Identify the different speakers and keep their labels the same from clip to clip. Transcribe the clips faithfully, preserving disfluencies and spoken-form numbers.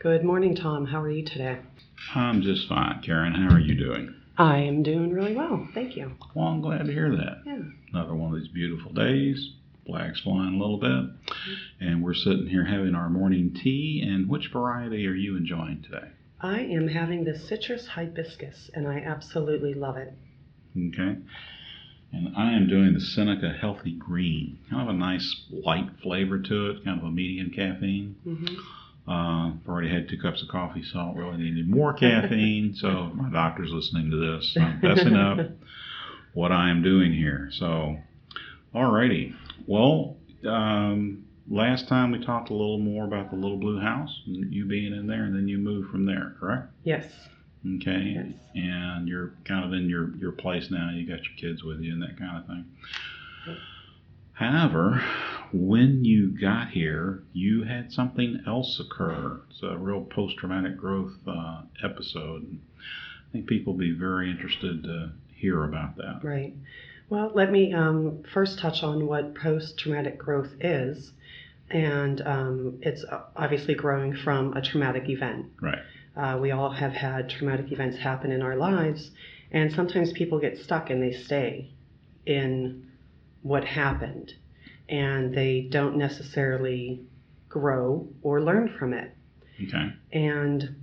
Speaker 1: Good morning, Tom. How are you today?
Speaker 2: I'm just fine. Karen, how are you doing?
Speaker 1: I am doing really well. Thank you.
Speaker 2: Well, I'm glad to hear that.
Speaker 1: Yeah.
Speaker 2: Another one of these beautiful days. Black's flying a little bit. And we're sitting here having our morning tea. And which variety are you enjoying today?
Speaker 1: I am having the citrus hibiscus, and I absolutely love it.
Speaker 2: Okay. And I am doing the Seneca Healthy Green. Kind of a nice light flavor to it, kind of a medium caffeine.
Speaker 1: Mm-hmm.
Speaker 2: Uh, I've already had two cups of coffee, so I don't really need any more caffeine. So my doctor's listening to this. So I'm messing up what I am doing here. So, alrighty. Well, um, last time we talked a little more about the little blue house, you being in there, and then you moved from there, correct?
Speaker 1: Yes.
Speaker 2: Okay.
Speaker 1: Yes. And
Speaker 2: you're kind of in your, your place now. You got your kids with you and that kind of thing.
Speaker 1: Yep.
Speaker 2: However, when you got here, you had something else occur. It's a real post-traumatic growth uh, episode. I think people will be very interested to hear about that.
Speaker 1: Right. Well, let me um, first touch on what post-traumatic growth is. And um, it's obviously growing from a traumatic event.
Speaker 2: Right.
Speaker 1: Uh, we all have had traumatic events happen in our lives. And sometimes people get stuck and they stay in what happened, and they don't necessarily grow or learn from it.
Speaker 2: Okay.
Speaker 1: And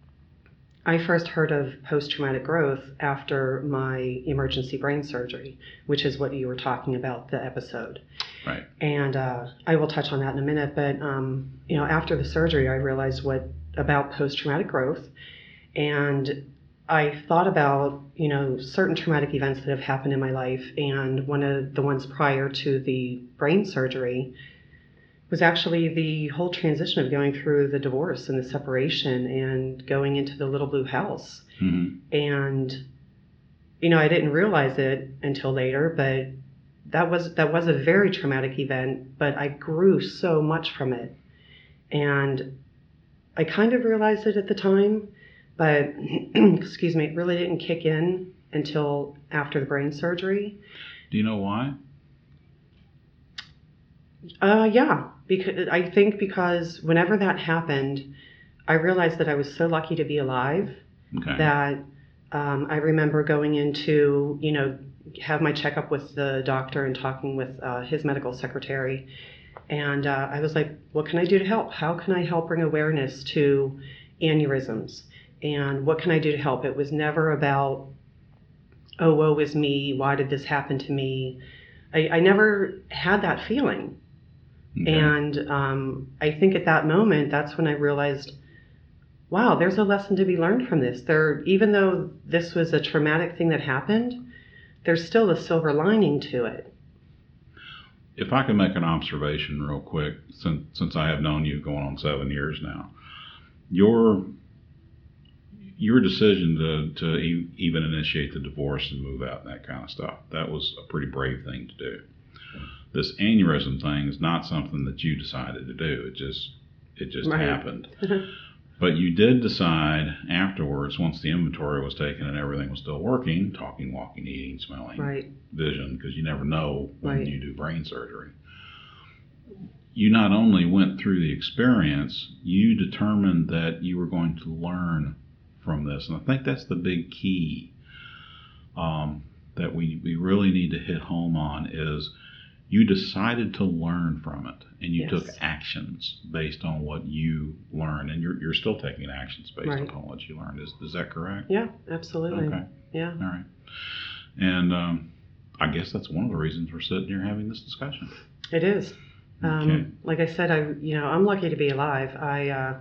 Speaker 1: I first heard of post-traumatic growth after my emergency brain surgery, which is what you were talking about the episode.
Speaker 2: Right.
Speaker 1: And uh, I will touch on that in a minute, but um, you know, after the surgery, I realized what about post-traumatic growth, and I thought about, you know, certain traumatic events that have happened in my life, and one of the ones prior to the brain surgery was actually the whole transition of going through the divorce and the separation and going into the little blue house.
Speaker 2: Mm-hmm.
Speaker 1: And, you know, I didn't realize it until later, but that was that was a very traumatic event, but I grew so much from it. And I kind of realized it at the time, but, excuse me, it really didn't kick in until after the brain surgery.
Speaker 2: Do you know why?
Speaker 1: Uh, yeah, because I think because whenever that happened, I realized that I was so lucky to be alive.
Speaker 2: Okay.
Speaker 1: That um, I remember going into, you know, have my checkup with the doctor and talking with uh, his medical secretary. And uh, I was like, what can I do to help? How can I help bring awareness to aneurysms? And what can I do to help? It was never about, oh, woe is me. Why did this happen to me? I, I never had that feeling.
Speaker 2: Okay.
Speaker 1: And um, I think at that moment, that's when I realized, wow, there's a lesson to be learned from this. There, even though this was a traumatic thing that happened, there's still a silver lining to it.
Speaker 2: If I could make an observation real quick, since since I have known you going on seven years now, your your decision to, to e- even initiate the divorce and move out and that kind of stuff, that was a pretty brave thing to do. This aneurysm thing is not something that you decided to do. It just it just
Speaker 1: Right.
Speaker 2: happened. But you did decide afterwards, once the inventory was taken and everything was still working, talking, walking, eating, smelling,
Speaker 1: Right.
Speaker 2: vision, because you never know when
Speaker 1: Right.
Speaker 2: you do brain surgery. You not only went through the experience, you determined that you were going to learn from this. And I think that's the big key um, that we, we really need to hit home on is you decided to learn from it, and you
Speaker 1: Yes.
Speaker 2: took actions based on what you learned, and you're you're still taking actions based
Speaker 1: Right.
Speaker 2: upon what you learned. Is is that correct?
Speaker 1: Yeah, absolutely.
Speaker 2: Okay.
Speaker 1: Yeah.
Speaker 2: All right. And um, I guess that's one of the reasons we're sitting here having this discussion.
Speaker 1: It is. Um,
Speaker 2: Okay.
Speaker 1: Like I said, I you know I'm lucky to be alive. I uh,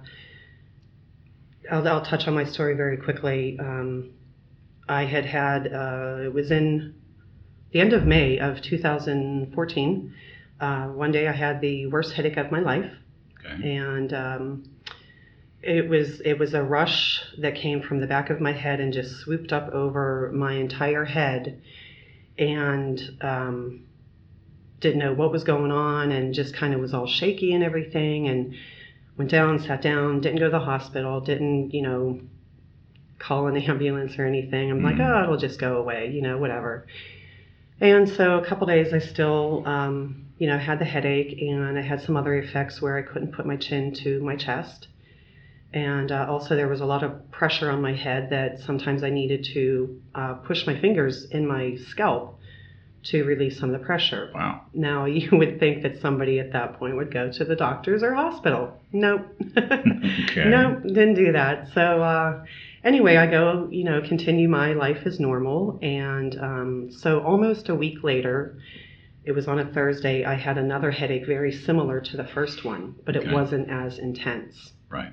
Speaker 1: I'll, I'll touch on my story very quickly. Um, I had had uh, it was in the end of May of two thousand fourteen. Uh, one day I had the worst headache of my life,
Speaker 2: Okay.
Speaker 1: and um, it was it was a rush that came from the back of my head and just swooped up over my entire head, and um, didn't know what was going on, and just kind of was all shaky and everything, and went down, sat down, didn't go to the hospital, didn't you know call an ambulance or anything. I'm like,
Speaker 2: Mhm.
Speaker 1: oh, it'll just go away, you know, whatever. And so a couple days I still, um, you know, had the headache, and I had some other effects where I couldn't put my chin to my chest. And uh, also, there was a lot of pressure on my head that sometimes I needed to uh, push my fingers in my scalp to release some of the pressure.
Speaker 2: Wow.
Speaker 1: Now, you would think that somebody at that point would go to the doctors or hospital. Nope.
Speaker 2: Okay.
Speaker 1: Nope, didn't do that. So, uh, anyway, I go, you know, continue my life as normal. And um, so, almost a week later, it was on a Thursday, I had another headache very similar to the first one, but it
Speaker 2: Okay.
Speaker 1: wasn't as intense.
Speaker 2: Right.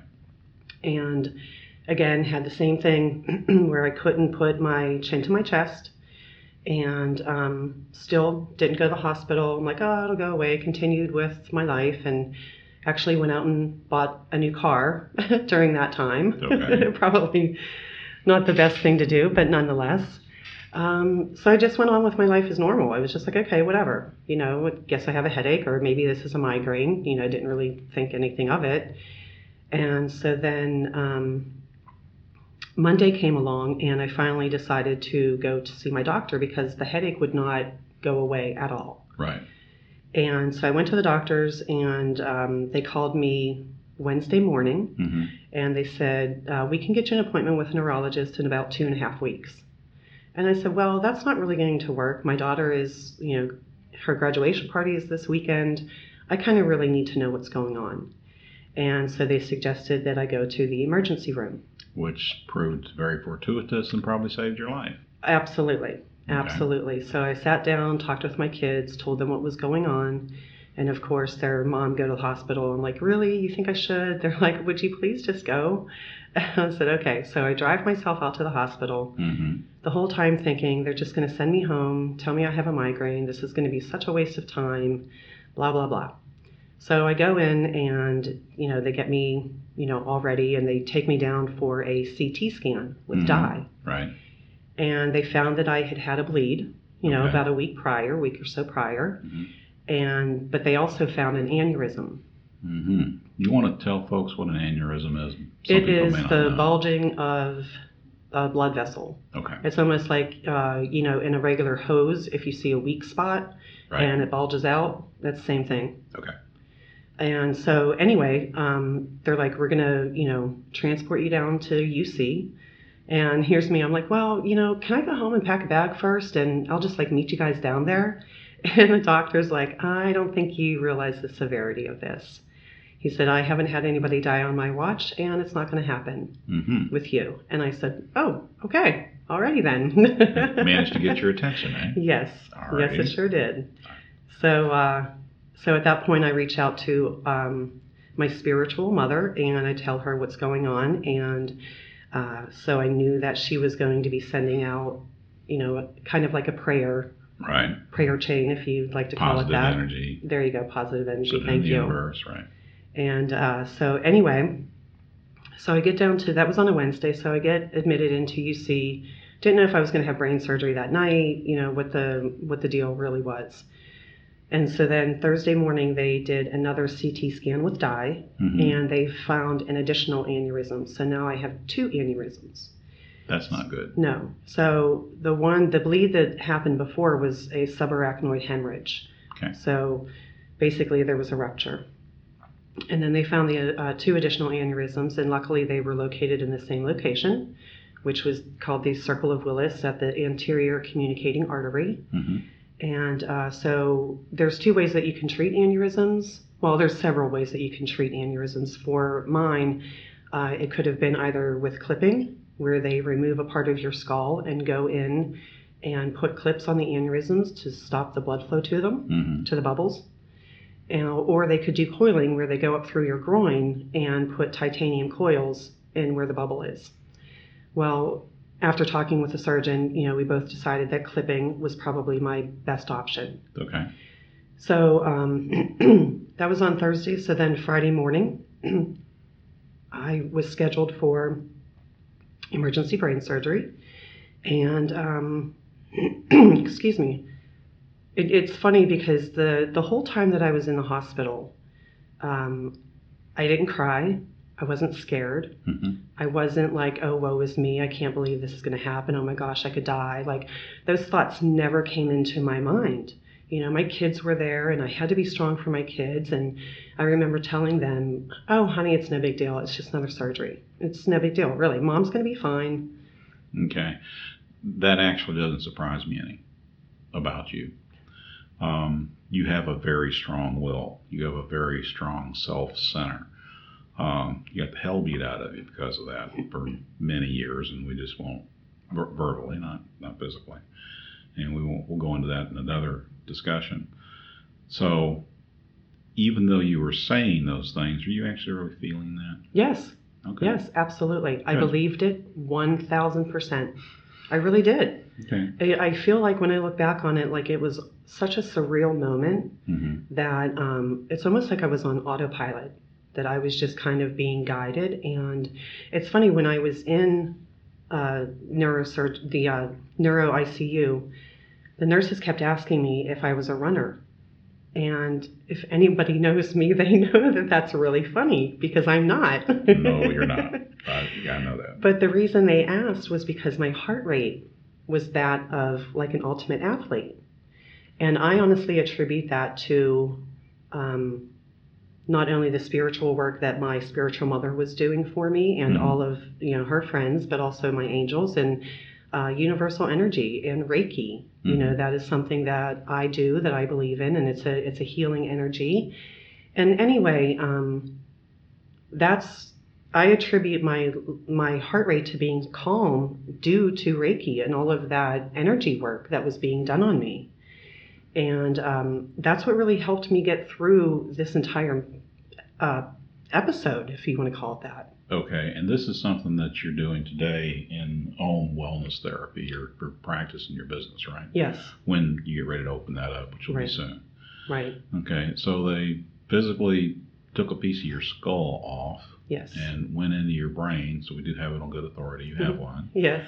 Speaker 1: And again, had the same thing where I couldn't put my chin to my chest, and um, still didn't go to the hospital. I'm like, oh, it'll go away. Continued with my life, and actually went out and bought a new car during that time.
Speaker 2: Okay.
Speaker 1: Probably not the best thing to do, but nonetheless. Um, so I just went on with my life as normal. I was just like, okay, whatever. You know, I guess I have a headache, or maybe this is a migraine. You know, I didn't really think anything of it. And so then um, Monday came along, and I finally decided to go to see my doctor because the headache would not go away at all.
Speaker 2: Right.
Speaker 1: And so I went to the doctors, and um, they called me Wednesday morning,
Speaker 2: Mm-hmm.
Speaker 1: and they said, uh, we can get you an appointment with a neurologist in about two and a half weeks. And I said, well, that's not really going to work. My daughter is, you know, her graduation party is this weekend. I kind of really need to know what's going on. And so they suggested that I go to the emergency room.
Speaker 2: Which proved very fortuitous and probably saved your life.
Speaker 1: Absolutely. Absolutely. So I sat down, talked with my kids, told them what was going on. And of course, their mom go to the hospital. I'm like, really? You think I should? They're like, would you please just go? I said, okay. So I drive myself out to the hospital,
Speaker 2: Mm-hmm.
Speaker 1: the whole time thinking they're just going to send me home, tell me I have a migraine. This is going to be such a waste of time, blah, blah, blah. So I go in, and, you know, they get me, you know, all ready, and they take me down for a C T scan with
Speaker 2: Mhm.
Speaker 1: dye.
Speaker 2: Right.
Speaker 1: And they found that I had had a bleed, you know,
Speaker 2: Okay.
Speaker 1: about a week prior, week or so prior.
Speaker 2: Mm-hmm.
Speaker 1: And, but they also found an aneurysm.
Speaker 2: Mm-hmm. You want to tell folks what an aneurysm is? Some
Speaker 1: It
Speaker 2: people
Speaker 1: is
Speaker 2: may not
Speaker 1: the
Speaker 2: know.
Speaker 1: bulging of a blood vessel.
Speaker 2: Okay.
Speaker 1: It's almost like, uh, you know, in a regular hose, if you see a weak spot
Speaker 2: Right.
Speaker 1: and it bulges out, that's the same thing.
Speaker 2: Okay.
Speaker 1: And so anyway, um, they're like, we're going to, you know, transport you down to U C. And here's me. I'm like, well, you know, can I go home and pack a bag first? And I'll just like meet you guys down there. And the doctor's like, I don't think you realize the severity of this. He said, I haven't had anybody die on my watch, and it's not going to happen
Speaker 2: Mm-hmm.
Speaker 1: with you. And I said, oh, okay. Alrighty then.
Speaker 2: Managed to get your attention, eh?
Speaker 1: Yes.
Speaker 2: Alrighty.
Speaker 1: Yes, it sure did. So, uh, so at that point, I reach out to um, my spiritual mother, and I tell her what's going on. And uh, so I knew that she was going to be sending out, you know, kind of like a prayer,
Speaker 2: Right.
Speaker 1: prayer chain, if you'd like to call
Speaker 2: Positive
Speaker 1: it that.
Speaker 2: energy.
Speaker 1: There you go, positive energy.
Speaker 2: Put it in
Speaker 1: Thank
Speaker 2: the
Speaker 1: you.
Speaker 2: universe, right?
Speaker 1: And uh, so anyway, so I get down to, that was on a Wednesday, so I get admitted into U C. Didn't know if I was going to have brain surgery that night, you know, what the what the deal really was. And so then Thursday morning, they did another C T scan with dye,
Speaker 2: Mm-hmm.
Speaker 1: and they found an additional aneurysm. So now I have two aneurysms.
Speaker 2: That's not good.
Speaker 1: No. So the one, the bleed that happened before was a subarachnoid hemorrhage.
Speaker 2: Okay.
Speaker 1: So basically there was a rupture. And then they found the uh, two additional aneurysms, and luckily they were located in the same location, which was called the Circle of Willis at the anterior communicating artery.
Speaker 2: Mm-hmm.
Speaker 1: And uh, so there's two ways that you can treat aneurysms. Well, there's several ways that you can treat aneurysms. For mine, uh, it could have been either with clipping, where they remove a part of your skull and go in and put clips on the aneurysms to stop the blood flow to them,
Speaker 2: Mm-hmm.
Speaker 1: to the bubbles. And, or they could do coiling, where they go up through your groin and put titanium coils in where the bubble is. Well, after talking with the surgeon, you know, we both decided that clipping was probably my best option.
Speaker 2: Okay.
Speaker 1: So um, that was on Thursday. So then Friday morning, I was scheduled for emergency brain surgery. And, um, excuse me, it, it's funny because the, the whole time that I was in the hospital, um, I didn't cry. I wasn't scared.
Speaker 2: Mm-hmm.
Speaker 1: I wasn't like, oh, woe is me. I can't believe this is going to happen. Oh my gosh, I could die. Like, those thoughts never came into my mind. You know, my kids were there and I had to be strong for my kids. And I remember telling them, oh, honey, it's no big deal. It's just another surgery. It's no big deal, really. Mom's going to be fine.
Speaker 2: Okay. That actually doesn't surprise me any about you. Um, you have a very strong will. You have a very strong self-center. Um, you got the hell beat out of you because of that for many years, and we just won't, ver- verbally, not not physically. And we won't, we'll go into that in another discussion. So even though you were saying those things, were you actually really feeling that?
Speaker 1: Yes.
Speaker 2: Okay.
Speaker 1: Yes, absolutely. I
Speaker 2: Good.
Speaker 1: believed it one thousand percent. I really did.
Speaker 2: Okay.
Speaker 1: I, I feel like when I look back on it, like it was such a surreal moment
Speaker 2: Mm-hmm.
Speaker 1: that um, it's almost like I was on autopilot, that I was just kind of being guided. And it's funny, when I was in uh, neurosurg- the uh, neuro I C U, the nurses kept asking me if I was a runner. And if anybody knows me, they know that that's really funny, because I'm not.
Speaker 2: No, you're not. I, yeah, I know that.
Speaker 1: But the reason they asked was because my heart rate was that of like an ultimate athlete. And I honestly attribute that to um, not only the spiritual work that my spiritual mother was doing for me and
Speaker 2: Mhm.
Speaker 1: all of, you know, her friends, but also my angels and uh, universal energy and Reiki. You know,
Speaker 2: Mhm.
Speaker 1: that is something that I do, that I believe in, and it's a it's a healing energy. And anyway, um, that's I attribute my my heart rate to being calm due to Reiki and all of that energy work that was being done on me. And um, that's what really helped me get through this entire uh, episode, if you want to call it that.
Speaker 2: Okay, and this is something that you're doing today in Om Wellness Therapy, your, your practice in your business, right?
Speaker 1: Yes,
Speaker 2: When you get ready to open that up, which will
Speaker 1: Right.
Speaker 2: be soon.
Speaker 1: right.
Speaker 2: Okay, so they physically took a piece of your skull off
Speaker 1: Yes.
Speaker 2: and went into your brain, so we do have it on good authority, you have one,
Speaker 1: Yes.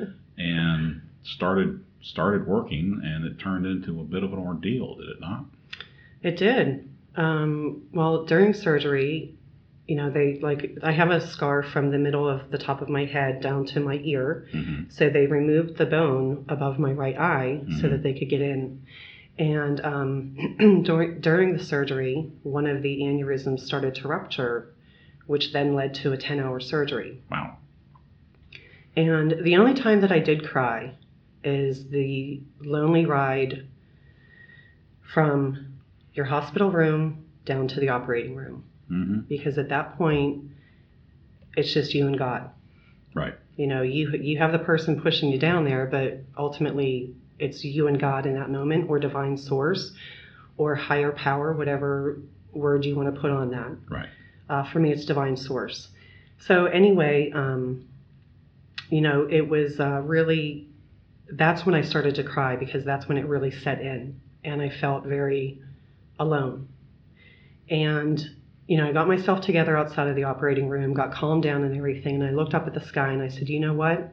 Speaker 2: and started started working, and it turned into a bit of an ordeal, did it not?
Speaker 1: It did. Um, well, during surgery, you know, they like, I have a scar from the middle of the top of my head down to my ear.
Speaker 2: Mm-hmm.
Speaker 1: So they removed the bone above my right eye so
Speaker 2: Mhm.
Speaker 1: that they could get in. And um, during, during the surgery, one of the aneurysms started to rupture, which then led to a ten-hour surgery.
Speaker 2: Wow.
Speaker 1: And the only time that I did cry is the lonely ride from your hospital room down to the operating room.
Speaker 2: Mm-hmm.
Speaker 1: Because at that point, it's just you and God.
Speaker 2: Right.
Speaker 1: You know, you you have the person pushing you down there, but ultimately it's you and God in that moment, or divine source, or higher power, whatever word you want to put on that.
Speaker 2: Right.
Speaker 1: Uh, for me, it's divine source. So anyway, um, you know, it was uh, really, that's when I started to cry, because that's when it really set in, and I felt very alone. And, you know, I got myself together outside of the operating room, got calmed down and everything, and I looked up at the sky and I said, you know what?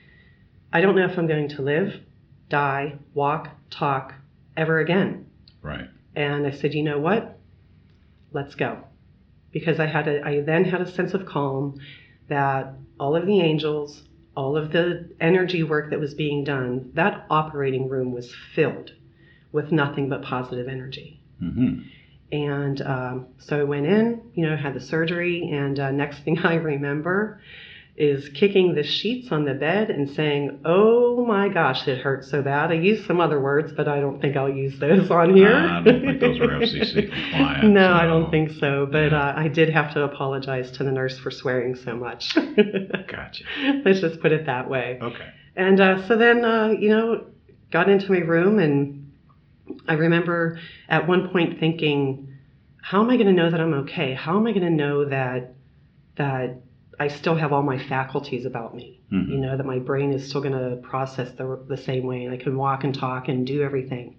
Speaker 1: I don't know if I'm going to live, die, walk, talk ever again.
Speaker 2: Right.
Speaker 1: And I said, you know what? Let's go. Because I had a, I then had a sense of calm that all of the angels, all of the energy work that was being done, that operating room was filled with nothing but positive energy.
Speaker 2: Mm-hmm.
Speaker 1: And um, so I went in, you know, had the surgery, and uh, next thing I remember is kicking the sheets on the bed and saying, oh my gosh, it hurts so bad. I used some other words, but I don't think I'll use those on here.
Speaker 2: Uh, I don't think those are F C C compliant.
Speaker 1: No,
Speaker 2: so-
Speaker 1: I don't think so. But
Speaker 2: Yeah.
Speaker 1: uh, I did have to apologize to the nurse for swearing so much.
Speaker 2: Gotcha.
Speaker 1: Let's just put it that way.
Speaker 2: Okay.
Speaker 1: And uh, so then, uh, you know, got into my room, and I remember at one point thinking, how am I going to know that I'm okay? How am I going to know that that I still have all my faculties about me?
Speaker 2: Mhm.
Speaker 1: You know, that my brain is still going to process the, the same way, and I can walk and talk and do everything.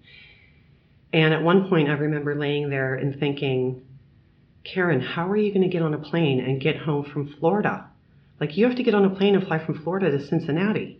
Speaker 1: And at one point, I remember laying there and thinking, Karen, how are you going to get on a plane and get home from Florida? Like, you have to get on a plane and fly from Florida to Cincinnati.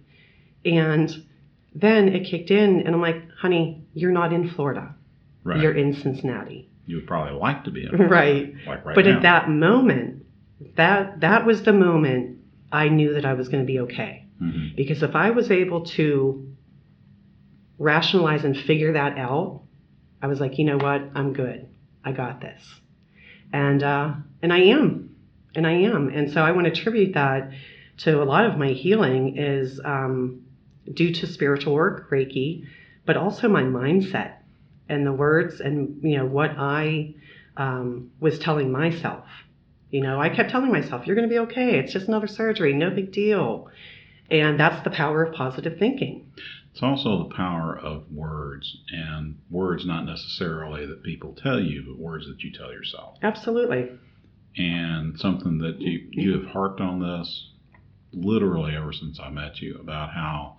Speaker 1: And then it kicked in, and I'm like, honey, you're not in Florida.
Speaker 2: Right.
Speaker 1: You're in Cincinnati.
Speaker 2: You would probably like to be in.
Speaker 1: Right.
Speaker 2: Like right
Speaker 1: But
Speaker 2: now.
Speaker 1: at that moment, that that was the moment I knew that I was going to be okay.
Speaker 2: Mm-hmm.
Speaker 1: Because if I was able to rationalize and figure that out, I was like, you know what? I'm good. I got this. And, uh, and I am. And I am. And so I want to attribute that to a lot of my healing is um, due to spiritual work, Reiki, but also my mindset and the words and, you know, what I um, was telling myself. You know, I kept telling myself, you're going to be okay. It's just another surgery. No big deal. And that's the power of positive thinking.
Speaker 2: It's also the power of words, and words not necessarily that people tell you, but words that you tell yourself.
Speaker 1: Absolutely.
Speaker 2: And something that you, you have harped on this literally ever since I met you, about how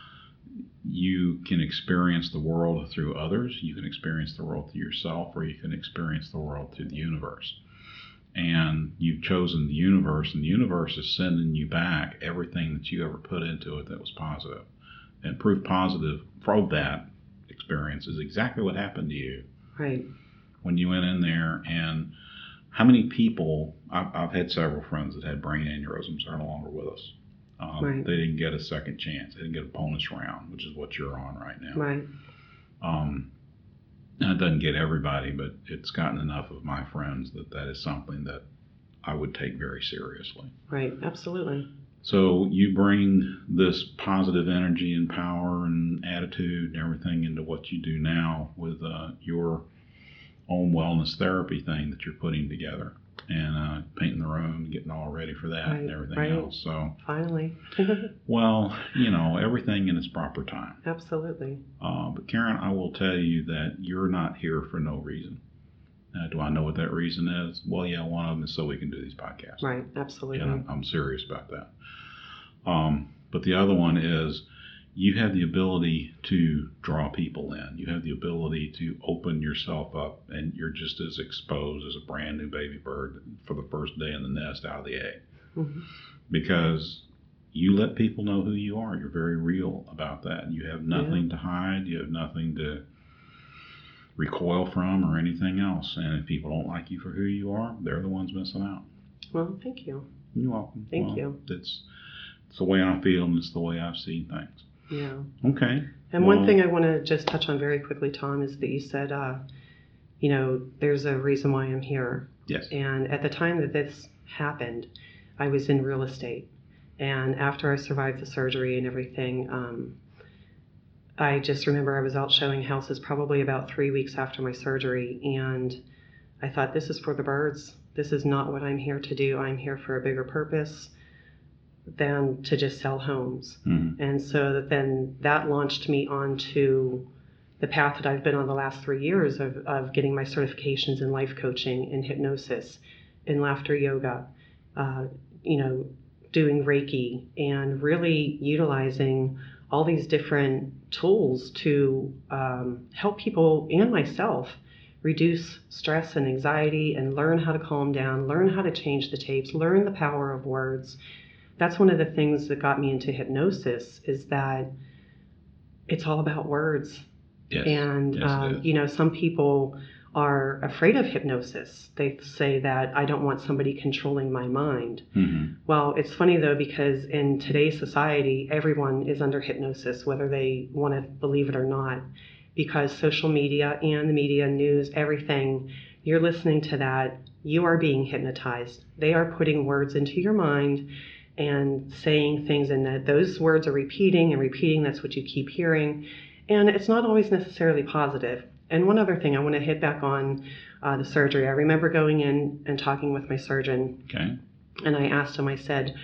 Speaker 2: you can experience the world through others, you can experience the world through yourself, or you can experience the world through the universe. And you've chosen the universe, and the universe is sending you back everything that you ever put into it that was positive. And proof positive from that experience is exactly what happened to you.
Speaker 1: Right.
Speaker 2: When you went in there. And how many people, I've, I've had several friends that had brain aneurysms that are no longer with us. Um,
Speaker 1: right.
Speaker 2: They didn't get a second chance. They didn't get a bonus round, which is what you're on right now.
Speaker 1: Right.
Speaker 2: Um, and it doesn't get everybody, but it's gotten enough of my friends that that is something that I would take very seriously.
Speaker 1: Right. Absolutely.
Speaker 2: So you bring this positive energy and power and attitude and everything into what you do now with uh, your own wellness therapy thing that you're putting together, and uh, painting the room, getting all ready for that,
Speaker 1: right,
Speaker 2: and everything
Speaker 1: right.
Speaker 2: else. So
Speaker 1: finally.
Speaker 2: Well, you know, everything in its proper time.
Speaker 1: Absolutely.
Speaker 2: Uh, but Karen, I will tell you that you're not here for no reason. Uh, do I know what that reason is? Well, yeah, one of them is so we can do these podcasts.
Speaker 1: Right, absolutely.
Speaker 2: And I'm, I'm serious about that. Um, but the other one is you have the ability to draw people in. You have the ability to open yourself up, and you're just as exposed as a brand new baby bird for the first day in the nest out of the egg.
Speaker 1: Mm-hmm.
Speaker 2: Because you let people know who you are. You're very real about that. You have nothing
Speaker 1: yeah.
Speaker 2: to hide. You have nothing to recoil from or anything else. And if people don't like you for who you are, they're the ones missing out.
Speaker 1: Well, thank you.
Speaker 2: You're welcome.
Speaker 1: Thank
Speaker 2: well,
Speaker 1: you.
Speaker 2: It's, it's the way I feel, and it's the way I've seen things.
Speaker 1: Yeah.
Speaker 2: Okay.
Speaker 1: And
Speaker 2: well,
Speaker 1: one thing I want to just touch on very quickly, Tom, is that you said, uh, you know, there's a reason why I'm here.
Speaker 2: Yes.
Speaker 1: And at the time that this happened, I was in real estate. And after I survived the surgery and everything, um, I just remember I was out showing houses probably about three weeks after my surgery. And I thought, this is for the birds. This is not what I'm here to do. I'm here for a bigger purpose than to just sell homes.
Speaker 2: Mm-hmm.
Speaker 1: And so that then that launched me onto the path that I've been on the last three years of, of getting my certifications in life coaching, in hypnosis, in laughter yoga, uh, you know, doing Reiki, and really utilizing all these different tools to um, help people and myself reduce stress and anxiety and learn how to calm down, learn how to change the tapes, learn the power of words. That's one of the things that got me into hypnosis, is that it's all about words.
Speaker 2: Yes.
Speaker 1: And,
Speaker 2: yes,
Speaker 1: uh, you know, some people are afraid of hypnosis. They say that I don't want somebody controlling my mind.
Speaker 2: Mm-hmm.
Speaker 1: Well, it's funny, though, because in today's society, everyone is under hypnosis, whether they want to believe it or not, because social media and the media, news, everything, you're listening to that, you are being hypnotized. They are putting words into your mind and saying things, and that those words are repeating and repeating. That's what you keep hearing. And it's not always necessarily positive. And one other thing I want to hit back on uh, the surgery. I remember going in and talking with my surgeon.
Speaker 2: Okay.
Speaker 1: And I asked him, I said,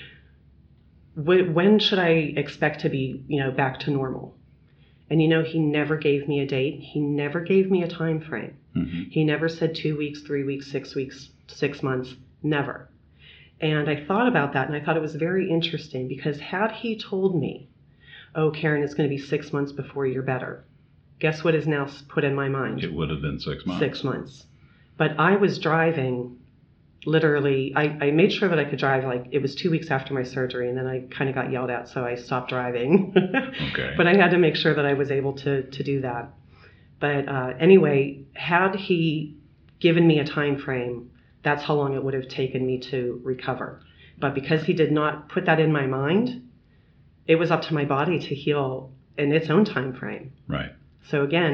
Speaker 1: when should I expect to be, you know, back to normal? And, you know, he never gave me a date. He never gave me a time frame.
Speaker 2: Mm-hmm.
Speaker 1: He never said two weeks, three weeks, six weeks, six months, never. And I thought about that, and I thought it was very interesting, because had he told me, oh, Karen, it's going to be six months before you're better, guess what is now put in my mind?
Speaker 2: It would have been six months.
Speaker 1: Six months. But I was driving, literally, I, I made sure that I could drive, like, it was two weeks after my surgery, and then I kind of got yelled at, so I stopped driving.
Speaker 2: Okay.
Speaker 1: But I had to make sure that I was able to, to do that. But uh, anyway, had he given me a time frame, that's how long it would have taken me to recover. But because he did not put that in my mind, it was up to my body to heal in its own time frame.
Speaker 2: Right.
Speaker 1: So again,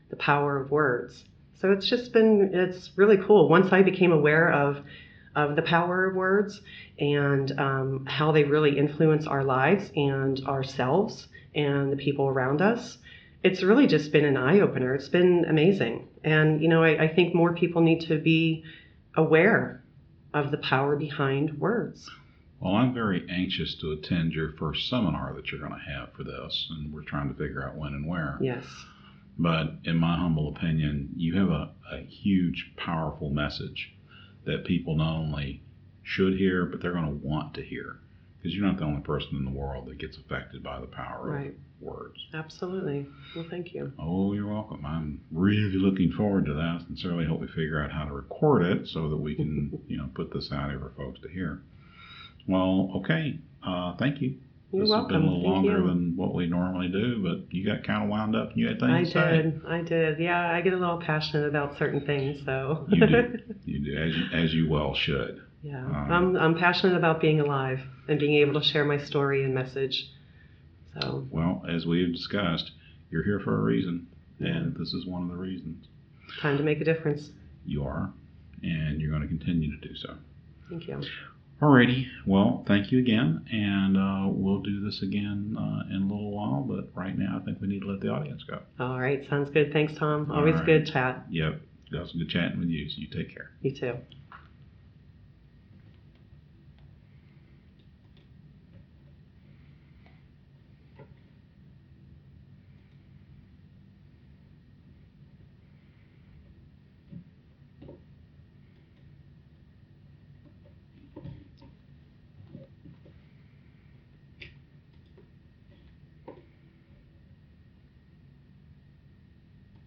Speaker 1: the power of words. So it's just been, it's really cool. Once I became aware of, of the power of words and um, how they really influence our lives and ourselves and the people around us, it's really just been an eye-opener. It's been amazing. And, you know, I, I think more people need to be aware of the power behind words.
Speaker 2: Well, I'm very anxious to attend your first seminar that you're going to have for this, and we're trying to figure out when and where.
Speaker 1: Yes.
Speaker 2: But in my humble opinion, you have a, a huge, powerful message that people not only should hear, but they're going to want to hear. Because you're not the only person in the world that gets affected by the power
Speaker 1: Right.
Speaker 2: of words.
Speaker 1: Absolutely. Well, thank you.
Speaker 2: Oh, you're welcome. I'm really looking forward to that. Sincerely hope we figure out how to record it so that we can, you know, put this out here for folks to hear. Well, okay. Uh, thank you.
Speaker 1: You're
Speaker 2: this
Speaker 1: welcome.
Speaker 2: has been a little
Speaker 1: Thank
Speaker 2: longer
Speaker 1: you.
Speaker 2: than what we normally do, but you got kind of wound up and you had things
Speaker 1: I
Speaker 2: to say.
Speaker 1: did. I did. Yeah, I get a little passionate about certain things, so.
Speaker 2: You do. You do, as you, as you well should.
Speaker 1: Yeah,
Speaker 2: Um,
Speaker 1: I'm I'm passionate about being alive and being able to share my story and message. So.
Speaker 2: Well, as we have discussed, you're here for a reason, and this is one of the reasons.
Speaker 1: Time to make a difference.
Speaker 2: You are, and you're going to continue to do so.
Speaker 1: Thank you.
Speaker 2: Alrighty, well, thank you again, and uh, we'll do this again uh, in a little while, but right now I think we need to let the audience go.
Speaker 1: All right, sounds good. Thanks, Tom. Always
Speaker 2: All right.
Speaker 1: good chat.
Speaker 2: Yep, that was good chatting with you, so you take care.
Speaker 1: You too.